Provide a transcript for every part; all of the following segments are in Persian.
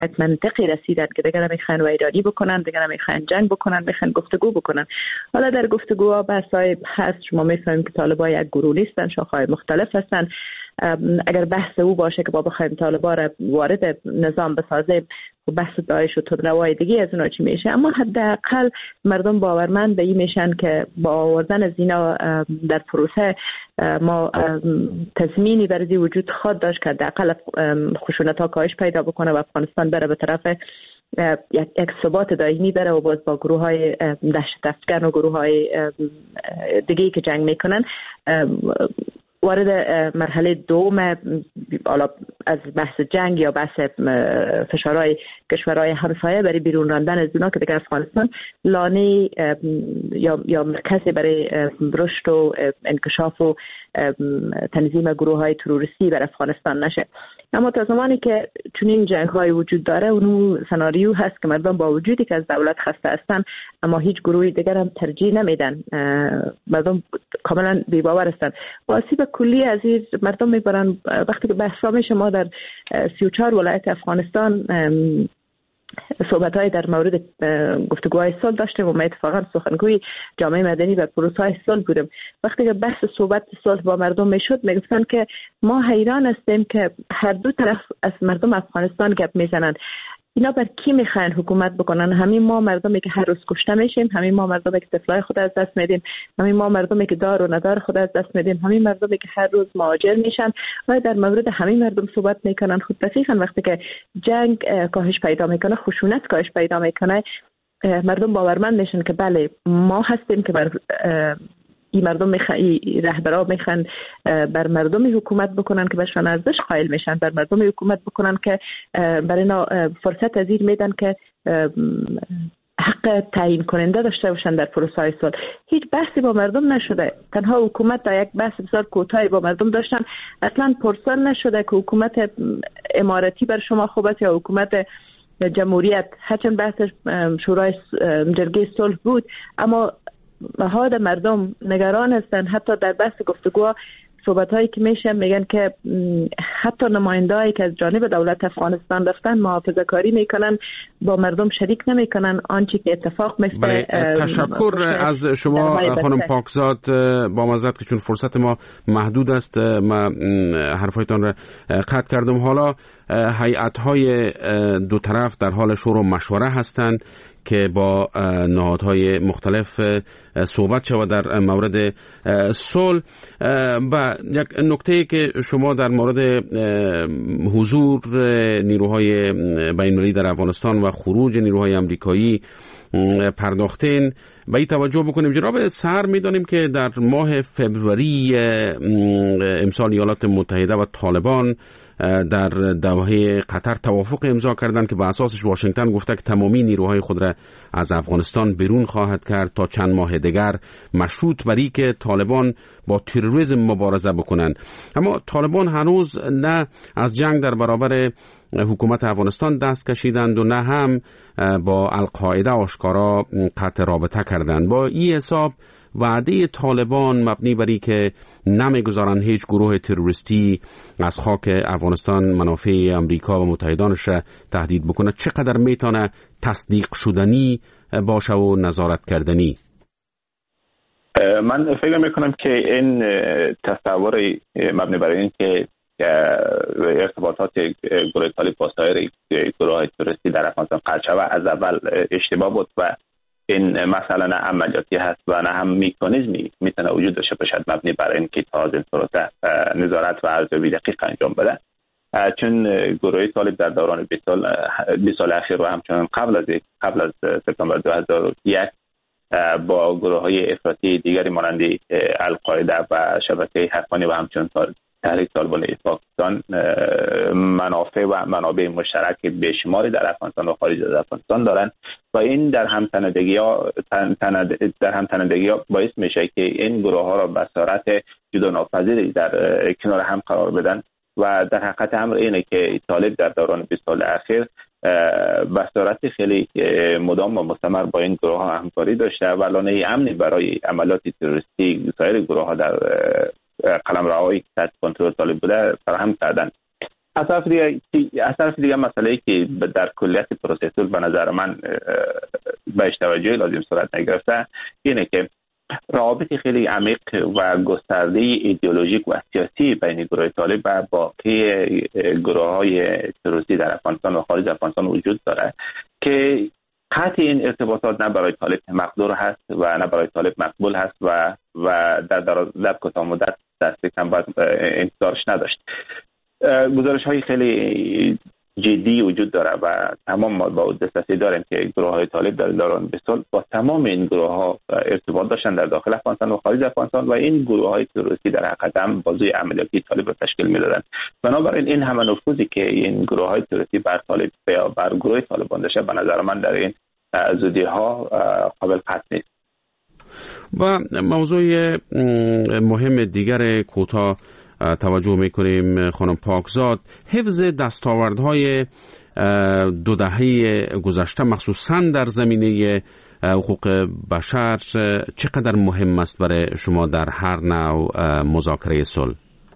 یک منطقی رسیدن که دیگه نمیخوان ویرانی بکنن، دیگه نمیخوان جنگ بکنن، میخوان گفتگو بکنن. حالا در گفتگوها بحث‌های هست، شما میفهمید که طالبان یک گروه نیستن، شاخه‌های مختلف هستن. اگر بحث او باشه که با بخوایم طالبان را وارد نظام بسازیم و بحث داعش و تندروای دیگه از اونا چی میشه، اما حداقل مردم باورمند به این میشن که با آوردن از اینا در پروسه ما تضمینی برای وجود خواهد داشت که حداقل خشونت‌ها کاهش پیدا بکنه و افغانستان بره به طرف یک ثبات دائمی بره و باز با گروه‌های دهشت افکن و گروه‌های دیگه‌ای که جنگ میکنن وارد مرحله دوم از بحث جنگ یا بحث فشارهای کشورهای همسایه برای بیرون راندن از اونا که دیگه افغانستان لانه یا مرکزی برای رشد و انکشاف و تنظیم گروه‌های تروریستی بر افغانستان نشه. اما تا زمانی که چنین جنگ‌های وجود داره اونو سناریو هست که مردم با وجودی که از دولت خسته هستن اما هیچ گروهی دیگر هم ترجیح نمیدن، مردم کاملا بی‌باور هستن. آسیب کلی از این مردم میبرن. وقتی که بحثا میشه ما در 34 ولایت افغانستان صحبت‌های در مورد گفتگوهای صلح داشتیم و ما اتفاقا سخنگوی جامعه مدنی و پروسه‌های صلح بودیم. وقتی که بحث صحبت صلح با مردم میشد میگفتن که ما حیران هستیم که هر دو طرف از مردم افغانستان گپ میزنن. اینا بر کی میخواین حکومت بکنن؟ همین ما مردمی که هر روز کشته میشیم، همین ما مردمی که طفلای خود از دست میدیم، همین ما مردمی که دار و ندار خود از دست میدیم، همین مردمی که هر روز مهاجر میشن و در مورد همین مردم صحبت میکنن. خود دقیقاً وقتی که جنگ کاهش پیدا میکنه، خشونت کاهش پیدا میکنه، مردم باورمند میشن که بله ما هستیم که بر این مردم رهبران میخوان بر مردم حکومت بکنن که بهشان ارزش قائل میشن، بر مردم حکومت بکنن که برای اینا فرصت پذیر میدن که حق تعیین کننده داشته باشن در پروسه صلح. هیچ بحثی با مردم نشده، تنها حکومت در یک بحث بسیار کوتاهی با مردم داشتن. اصلا پرسان نشده که حکومت امارتی بر شما خوب است یا حکومت جمهوریت. هرچند بحث شورای جرگه صلح بود اما نهاد مردم نگران هستن. حتی در بحث گفتگوها صحبت‌هایی که میشه میگن که حتی نماینده‌ای که از جانب دولت افغانستان رفتن محافظه‌کاری میکنن، با مردم شریک نمیکنن آنچه که اتفاق میفته. تشکر از شما خانم پاکزاد. با معذرت که چون فرصت ما محدود است ما حرفایتان را قطع کردم. حالا هیئت‌های دو طرف در حال شور و مشوره هستند که با نهادهای مختلف صحبت شود در مورد صلح. و یک نکته که شما در مورد حضور نیروهای بین‌المللی در افغانستان و خروج نیروهای آمریکایی پرداختین و این توجه بکنیم. جناب سر می‌دانیم که در ماه فوریه امسال ایالات متحده و طالبان در دوحه قطر توافق امضا کردند که به اساسش واشنگتن گفته که تمامی نیروهای خود را از افغانستان بیرون خواهد کرد تا چند ماه دیگر، مشروط بر اینکه طالبان با تروریسم مبارزه بکنند. اما طالبان هنوز نه از جنگ در برابر حکومت افغانستان دست کشیدند و نه هم با القاعده آشکارا قطع رابطه کردند. با این حساب وعده طالبان مبنی بر اینکه نمیگذارن هیچ گروه تروریستی از خاک افغانستان منافع امریکا و متحدانش را تهدید بکنه چقدر میتونه تصدیق شدنی باشه و نظارت کردنی؟ من فکر میکنم که این تصور مبنی بر این که ارتباطات گروه طالب با سایر گروه تروریستی در افغانستان قطع شود از اول اشتباه بود و این مسئله نه عملیاتی هست و نه هم مکانیزمی میتونه وجود داشته باشد مبنی بر این که تا از این پروسه نظارت و ارزیابی دقیق انجام بده. چون گروه طالب در دوران 20 سال اخیر و همچنان قبل از سپتامبر 2001 با گروه های افراطی دیگری مانند القاعده و شبکه حقانی و همچنان تحریک طالبان پاکستان منافع و منابع مشترک بشماری در افغانستان و خارج از افغانستان دارند و این در همتنندگی ها باعث میشه که این گروه ها را به صورت جدا ناپذیری در کنار هم قرار بدن و در حقیقت امر اینه که طالب در دوران 20 سال اخیر به صورت خیلی مدام و مستمر با این گروه ها همکاری داشته و لانه امنی برای عملیات تروریستی سایر گروه ها در قلمروهای تحت کنترل طالب بوده فراهم کردند. از طرف دیگه مسئله که در کلیت پروسسور به نظر من بهش توجه لازم صورت نگرفته اینه که روابط خیلی عمیق و گسترده ایدئولوژیک و سیاسی بین گروه طالب و باقی گروه‌های تروریستی در افغانستان و خارج افغانستان وجود داره که قطع این ارتباطات نه برای طالب مقدور هست و نه برای طالب مقبول هست و در کوتاه مدت دست باید انتظارش نداشت. گزارش های خیلی جدی وجود داره و تمام ما با دسترسی داریم که گروه های طالب در دوران 20 سال با تمام این گروه ها ارتباط داشتن در داخل افغانستان و خارج افغانستان و این گروه های تروریستی در حقیقت هم بازوی عملیاتی طالب را تشکیل میدادن. بنابراین این همه نفوذی که این گروه های تروریستی بر طالب یا بر گروه طالبان داشته به نظر من در این زودی ها قابل قطع نیست. و موضوع مهم دیگر کوتاه توجه میکنیم خانم پاکزاد، حفظ دستاوردهای 2 دهه گذشته مخصوصا در زمینه حقوق بشر چقدر مهم است برای شما در هر نوع مذاکره صلح؟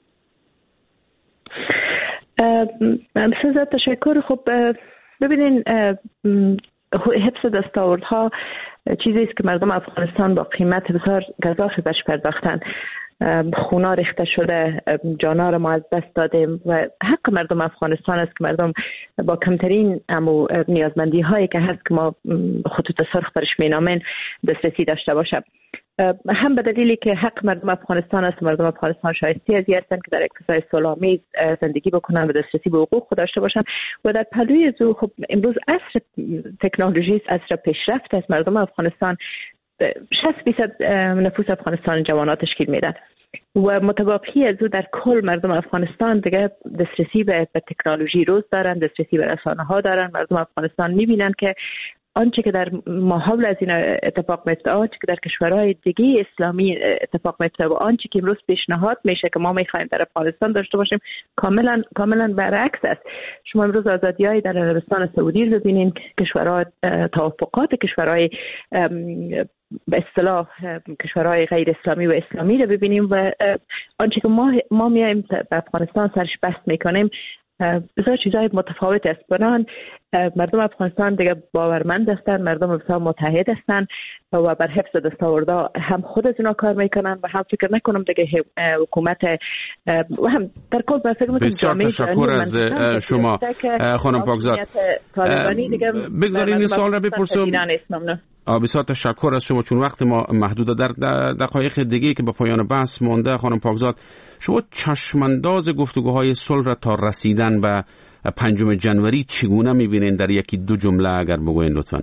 بسیار تشکر. خب ببینین، حفظ دستاوردها چیزی است که مردم افغانستان با قیمت بسیار گزافی بهش پرداختن. خونا ریخته شده، جانا را ما از دست دادیم و حق مردم افغانستان است که مردم با کمترین نیازمندی هایی که هست که ما خطوط سرخ برش مینامین دسترسی داشته باشه. هم به دلیلی که حق مردم افغانستان است، مردم افغانستان شایسته از هستند که در یک فضای صلح‌آمیز زندگی بکنن و دسترسی به حقوق خود داشته باشن و در پلوی زو خب امروز عصر تکنولوژی است، عصر پیشرفت است. مردم افغانستان 60% نفوس افغانستان جوانان تشکیل میدن و متوافی از او در کل مردم افغانستان دیگه دسترسی به تکنولوژی روز دارن، دسترسی به رسانه ها دارن. مردم افغانستان میبینن که آنچه که در ماحول از این اتفاق میفته، آنچه که در کشورهای دیگه اسلامی اتفاق میفته و آنچه که امروز پیشنهاد میشه که ما میخوایم در افغانستان داشته باشیم کاملا برعکس است. شما امروز آزادی‌های در عربستان سعودی رو ببینید، کشورها توافقات کشورهای به اصطلاح کشورهای غیر اسلامی و اسلامی رو ببینیم و آنچه که ما میایم به افغانستان سرش بحث میکنیم بسیار چیزای متفاوت است. بنان مردم افغانستان دیگه باورمند هستند، مردم بسیار متحد هستند و بر حفظ دستاوردها هم خود از اونا کار میکنن و هم فکر نکنم دیگه حکومت و هم در کل فکر میکنم بسیار تشکر از شما خانم پاکزاد. بگذارید این سوال را بپرسم. بسیار تشکر از شما، چون وقت ما محدوده. در دقایق دیگه که به پایان بحث مونده خانم پاکزاد، شما چشمانداز گفتگوهای صلح را تا رسیدن به 5 جنوری چگونه میبینین؟ در 1-2 جمله اگر بگوین لطفاً.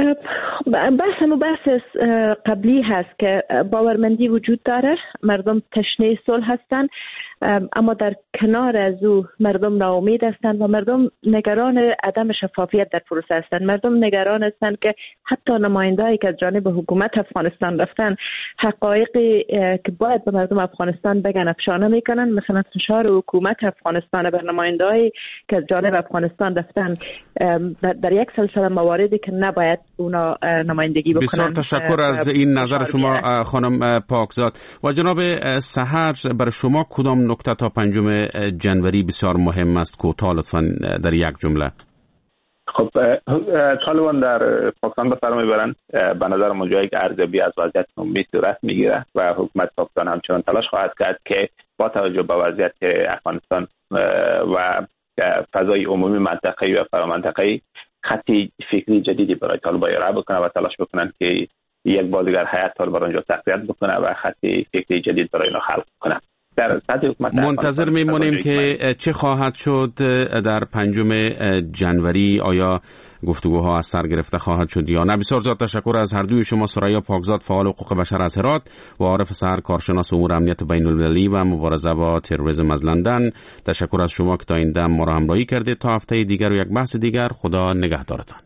بحث قبلی هست که باورمندی وجود داره، مردم تشنه صلح هستند، اما در کنار از او مردم ناامید هستند و مردم نگران عدم شفافیت در پروسه هستند. مردم نگران هستند که حتی نمایندهایی که از جانب حکومت افغانستان رفتن حقایقی که باید به مردم افغانستان بگن افشا نمیکنن. مثلا فشار حکومت افغانستان بر نمایندهایی که از جانب افغانستان رفتن در یک سلسله مواردی که نباید اونا نمایندگی بکنن. بسیار تشکر از این نظر شما خانم پاکزاد. و جناب سحر، برای شما کدام نکته تا 5 جنوری بسیار مهم است؟ کوتاه لطفاً در 1 جمله. خب طالبان در پاکستان به سر میبرن. به نظر من جایی که ارزیابی از وضعیت عمومی صورت میگیره و حکومت پاکستان همچنان تلاش خواهد کرد که با توجه به وضعیت افغانستان و فضای عمومی منطقه‌ای و فرامنطقه‌ای خطی فکری جدیدی برای طالبان ارائه بکنه و تلاش بکنن که یک بار دیگر هیئت طالبان اونجا تقویت بکنه و خطی فکری جدید برای اینا خلق کنه. منتظر میمونیم که چه خواهد شد در 5 جنوری. آیا گفتگوها از سر گرفته خواهد شد یا نه؟ بسیار زیاد تشکر از هر دوی شما، ثریا پاکزاد فعال حقوق بشر از هرات و عارف سحر کارشناس امور امنیت بین المللی و مبارزه با تروریسم از لندن. تشکر از شما که تا این دم ما را همراهی کردید. تا هفته دیگر و یک بحث دیگر، خدا نگهدارتان.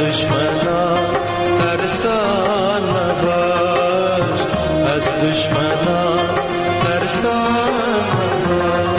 دشمنان ترسان مباش، از دشمنان ترسان مباش.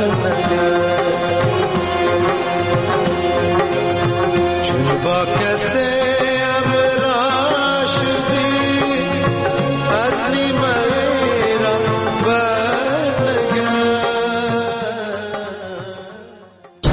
با کسی